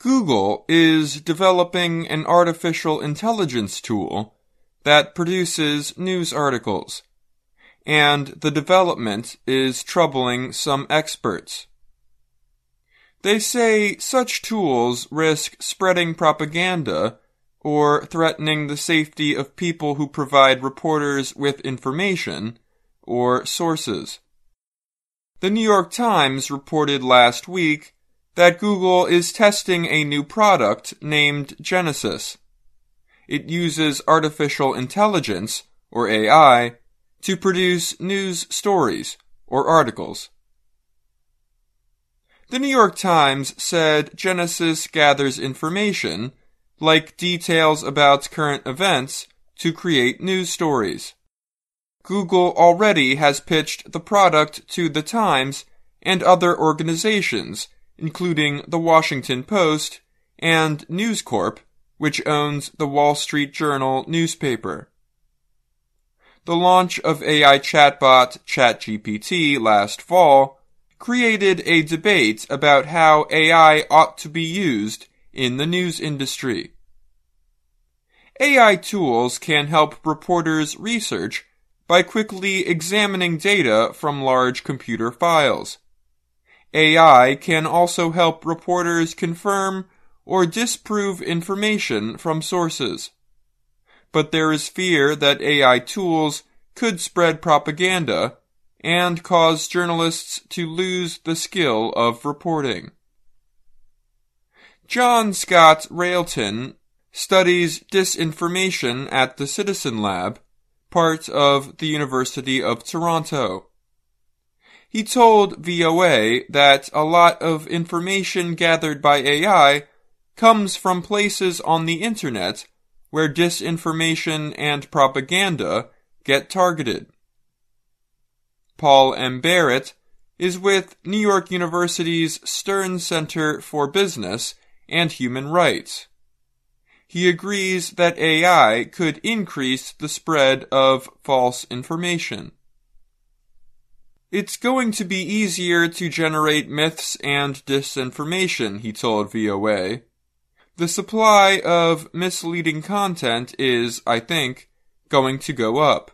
Google is developing an artificial intelligence tool that produces news articles, and the development is troubling some experts. They say such tools risk spreading propaganda or threatening the safety of people who provide reporters with information or sources. The New York Times reported last week that Google is testing a new product named Genesis. It uses artificial intelligence, or AI, to produce news stories or articles. The New York Times said Genesis gathers information, like details about current events, to create news stories. Google already has pitched the product to the Times and other organizations, including the Washington Post and News Corp, which owns the Wall Street Journal newspaper. The launch of AI chatbot ChatGPT last fall created a debate about how AI ought to be used in the news industry. AI tools can help reporters research by quickly examining data from large computer files. AI can also help reporters confirm or disprove information from sources. But there is fear that AI tools could spread propaganda and cause journalists to lose the skill of reporting. John Scott Railton studies disinformation at the Citizen Lab, part of the University of Toronto. He told VOA that a lot of information gathered by AI comes from places on the internet where disinformation and propaganda get targeted. Paul M. Barrett is with New York University's Stern Center for Business and Human Rights. He agrees that AI could increase the spread of false information. It's going to be easier to generate myths and disinformation, he told VOA. The supply of misleading content is, I think, going to go up.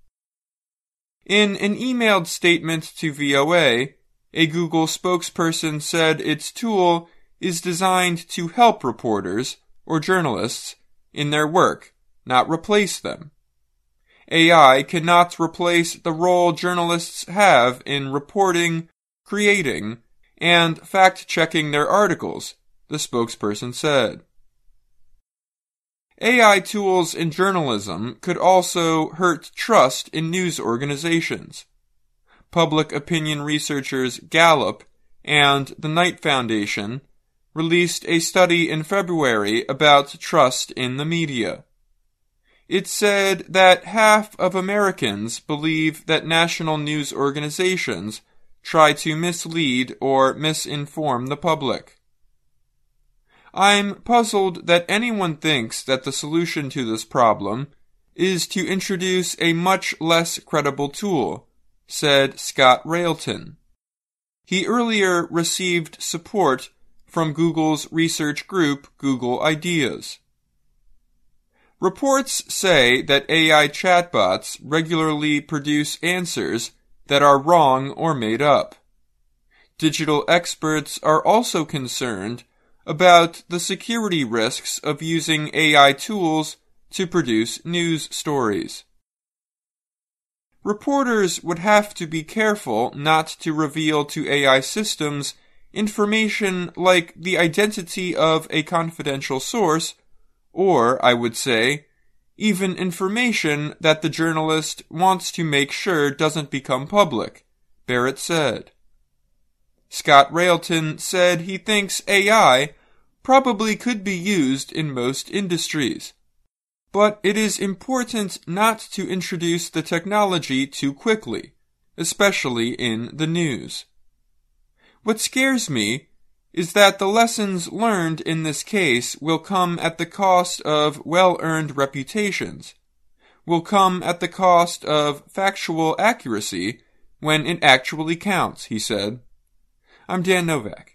In an emailed statement to VOA, a Google spokesperson said its tool is designed to help reporters, or journalists, in their work, not replace them. AI cannot replace the role journalists have in reporting, creating, and fact-checking their articles, the spokesperson said. AI tools in journalism could also hurt trust in news organizations. Public opinion researchers Gallup and the Knight Foundation released a study in February about trust in the media. It said that half of Americans believe that national news organizations try to mislead or misinform the public. I'm puzzled that anyone thinks that the solution to this problem is to introduce a much less credible tool, said Scott Railton. He earlier received support from Google's research group Google Ideas. Reports say that AI chatbots regularly produce answers that are wrong or made up. Digital experts are also concerned about the security risks of using AI tools to produce news stories. Reporters would have to be careful not to reveal to AI systems information like the identity of a confidential source, or, I would say, even information that the journalist wants to make sure doesn't become public, Barrett said. Scott Railton said he thinks AI probably could be used in most industries, but it is important not to introduce the technology too quickly, especially in the news. What scares me is that the lessons learned in this case will come at the cost of well-earned reputations, will come at the cost of factual accuracy when it actually counts, he said. I'm Dan Novak.